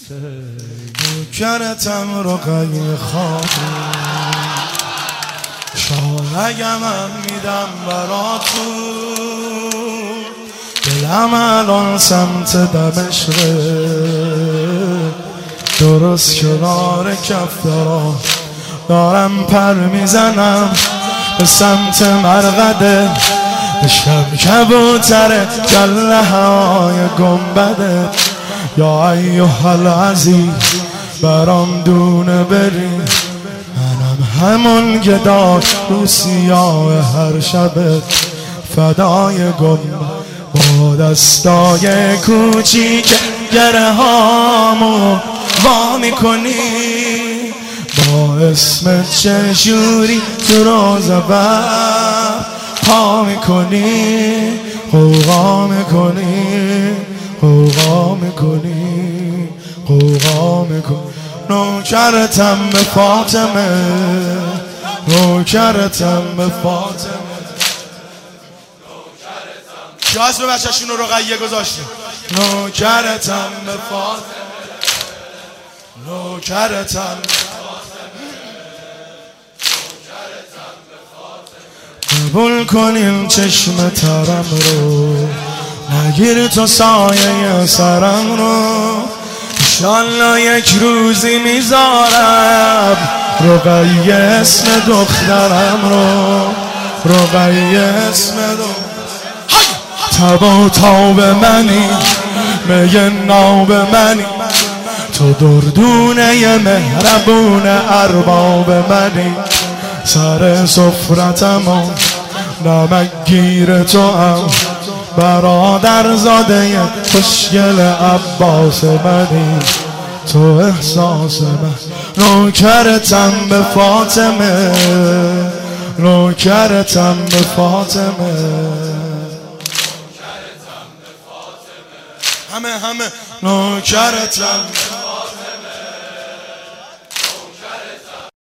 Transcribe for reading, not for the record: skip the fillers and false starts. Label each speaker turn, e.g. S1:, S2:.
S1: نوکرتم رقیه خاتون، شاهرگم هم میدم براتون. دلم الان سمت دمشقه، درست کنار کفترا دارم پر میزنم به سمت مرقده. عشقم کبوتر جله های گنبده. یا ایها العزیز برام دونه بری، منم همون گدا رو سیاه هر شبت فدای گنبد. با دستای کوچیک گره هامو وا میکنی، با اسمت چشوری تو روز بر پا میکنی. قوقا میکنی، قوقا میکنی، قوقا میکنی. نوکرتم به فاطمه، نوکرتم به فاطمه. که اسم بچه‌شون رو رقیه گذاشته. نوکرتم به فاطمه، نوکرتم قبول کنیم چشم ترم رو، نگیر تو سایه سرم رو. انشالله یک روزی میذارم رقیه اسم دخترم رو، رقیه اسم دخترم. تب و تاب منی، میه ناب منی، تو دردونه مهربون ارباب منی. سر سفرتم و نمکگیر تو هم، برادر زاده خوشگل عباس منی. تو احساس من، نوکرتم به فاطمه، نوکرتم به فاطمه. همه نوکرتم.